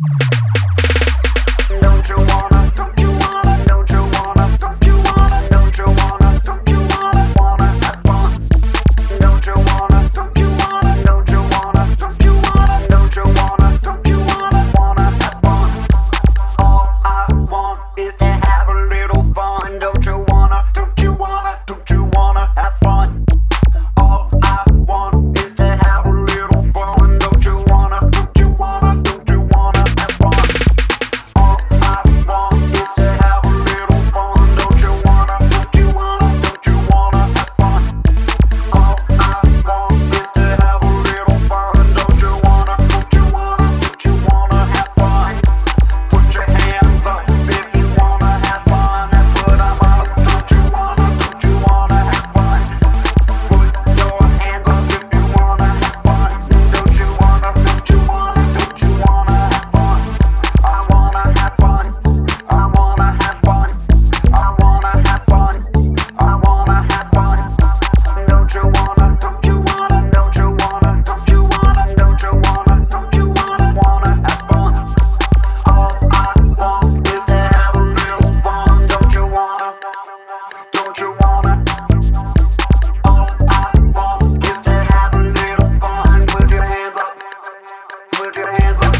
Don't you wanna, don't you wanna, don't you wanna, don't you wanna, don't you wanna, don't you wanna have fun? Don't you wanna, don't you wanna, don't you wanna, don't you wanna, don't you wanna, don't you wanna have fun? All I want is to have a little fun. Don't you wanna, don't you wanna, don't you wanna have fun? All I want is to have a little fun. Don't you wanna, don't you wanna, don't you wanna have fun? All I want is to have a little fun. Don't you wanna, don't you wanna, don't you wanna have fun? All I want is to have a little fun. Don't you wanna, don't you wanna, don't you wanna have fun? Put your hands up if you wanna have fun and put 'em up. Don't you wanna have fun? Put your hands up if you wanna have fun. Don't you wanna, don't you wanna, don't you wanna have fun? I wanna have fun. I wanna have fun. I wanna have fun. I wanna have fun. Don't you wanna, don't you wanna, don't you wanna, don't you wanna, don't you wanna, don't you wanna have fun? All I want is to have a little fun. Don't you wanna, don't you wanna? All I want is to have a little fun. Put your hands up. Put your hands up.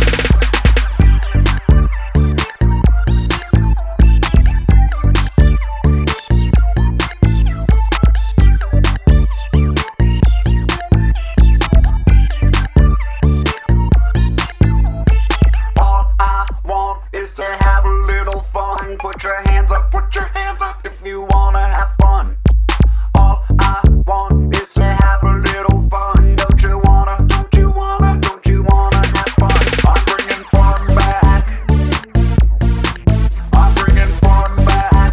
All I want is to have a little fun. Put your hands up. Put your hands up if you wanna have fun. All I want is to have a little fun. Don't you wanna, don't you wanna, don't you wanna have fun? I'm bringing fun back. I'm bringing fun back.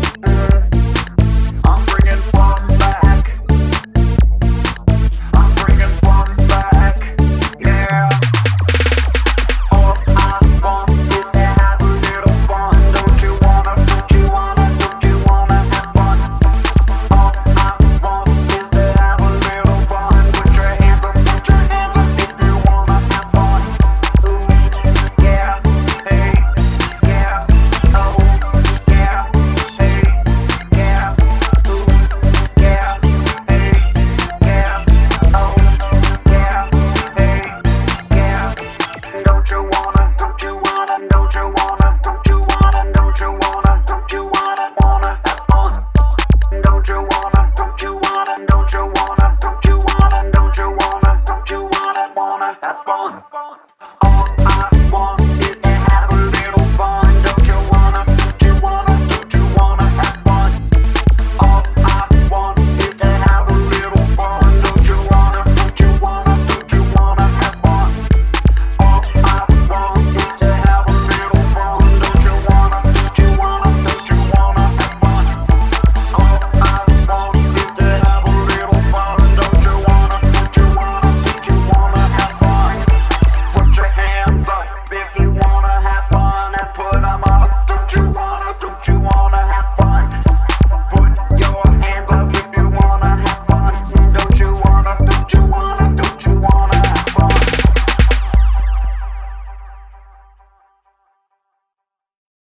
I'm bringing fun back. I'm bringing fun back. Yeah. All I want is to have a little fun. Don't you wanna, don't you wanna, don't you wanna have fun? All I want is to have a little fun. Put your hands up if you wanna have fun. Ooh, yeah, hey, yeah, oh, yeah, hey, yeah, ooh, yeah, hey, yeah, oh, yeah, hey, yeah. Don't you wanna?